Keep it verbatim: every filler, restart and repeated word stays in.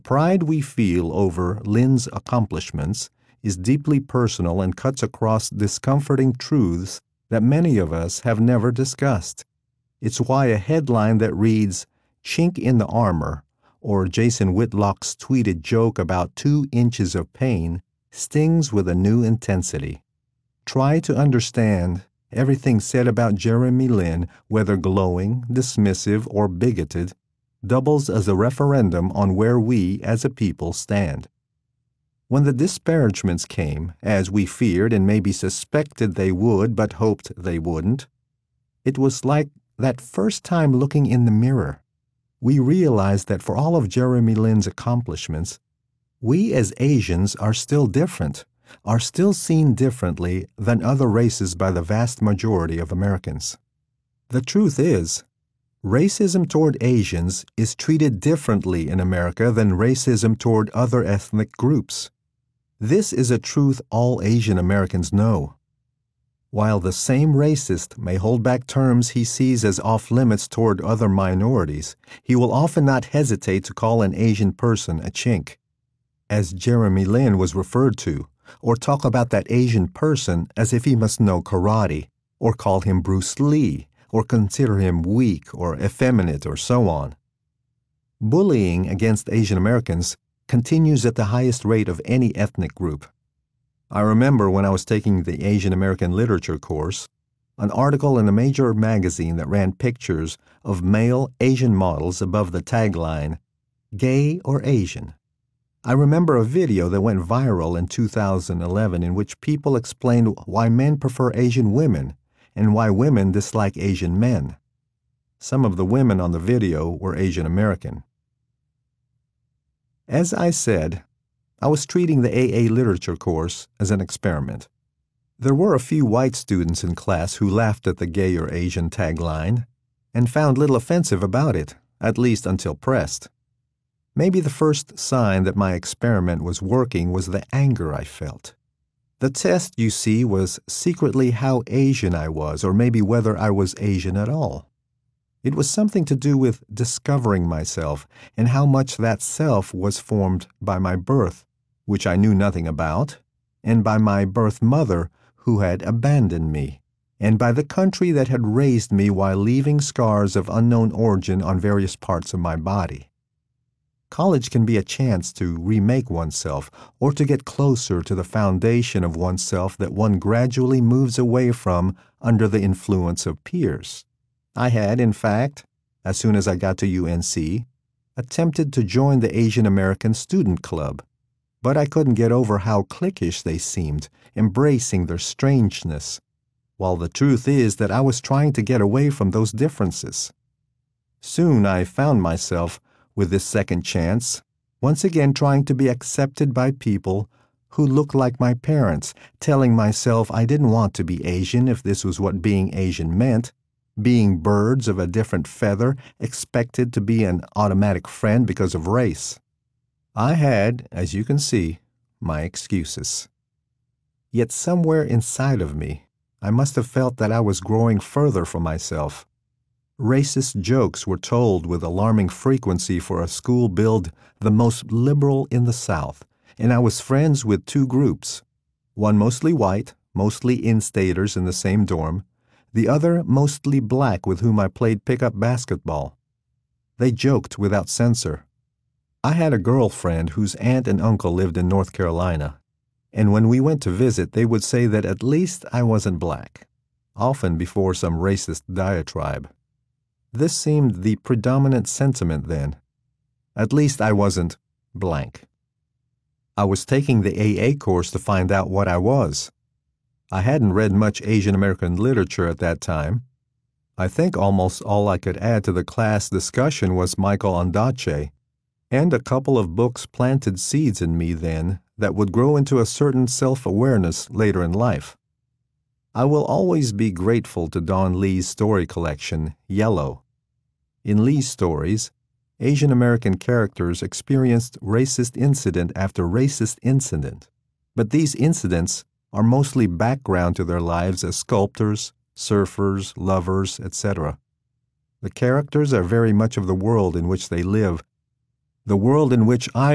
Pride we feel over Lynn's accomplishments is deeply personal and cuts across discomforting truths that many of us have never discussed. It's why a headline that reads, "Chink in the Armor," or Jason Whitlock's tweeted joke about two inches of pain stings with a new intensity. Try to understand everything said about Jeremy Lin, whether glowing, dismissive, or bigoted, doubles as a referendum on where we as a people stand. When the disparagements came, as we feared and maybe suspected they would but hoped they wouldn't, it was like that first time looking in the mirror. We realized that for all of Jeremy Lin's accomplishments, we as Asians are still different, are still seen differently than other races by the vast majority of Americans. The truth is, racism toward Asians is treated differently in America than racism toward other ethnic groups. This is a truth all Asian Americans know. While the same racist may hold back terms he sees as off-limits toward other minorities, he will often not hesitate to call an Asian person a chink, as Jeremy Lin was referred to, or talk about that Asian person as if he must know karate, or call him Bruce Lee, or consider him weak or effeminate, or so on. Bullying against Asian Americans continues at the highest rate of any ethnic group. I remember when I was taking the Asian American Literature course, an article in a major magazine that ran pictures of male Asian models above the tagline, "Gay or Asian." I remember a video that went viral in two thousand eleven in which people explained why men prefer Asian women and why women dislike Asian men. Some of the women on the video were Asian American. As I said, I was treating the A A Literature course as an experiment. There were a few white students in class who laughed at the "Gay or Asian" tagline and found little offensive about it, at least until pressed. Maybe the first sign that my experiment was working was the anger I felt. The test, you see, was secretly how Asian I was, or maybe whether I was Asian at all. It was something to do with discovering myself and how much that self was formed by my birth, which I knew nothing about, and by my birth mother, who had abandoned me, and by the country that had raised me while leaving scars of unknown origin on various parts of my body. College can be a chance to remake oneself, or to get closer to the foundation of oneself that one gradually moves away from under the influence of peers. I had, in fact, as soon as I got to U N C, attempted to join the Asian American Student Club, but I couldn't get over how cliquish they seemed, embracing their strangeness, while the truth is that I was trying to get away from those differences. Soon I found myself, with this second chance, once again trying to be accepted by people who looked like my parents, telling myself I didn't want to be Asian if this was what being Asian meant, being birds of a different feather, expected to be an automatic friend because of race. I had, as you can see, my excuses. Yet somewhere inside of me, I must have felt that I was growing further from myself. Racist jokes were told with alarming frequency for a school billed the most liberal in the South, and I was friends with two groups, one mostly white, mostly in-staters in the same dorm, the other mostly black with whom I played pickup basketball. They joked without censor. I had a girlfriend whose aunt and uncle lived in North Carolina, and when we went to visit, they would say that at least I wasn't black, often before some racist diatribe. This seemed the predominant sentiment then. At least I wasn't blank. I was taking the A A course to find out what I was. I hadn't read much Asian American literature at that time. I think almost all I could add to the class discussion was Michael Ondaatje, and a couple of books planted seeds in me then that would grow into a certain self-awareness later in life. I will always be grateful to Don Lee's story collection, Yellow. In Lee's stories, Asian American characters experienced racist incident after racist incident, but these incidents are mostly background to their lives as sculptors, surfers, lovers, et cetera. The characters are very much of the world in which they live, the world in which I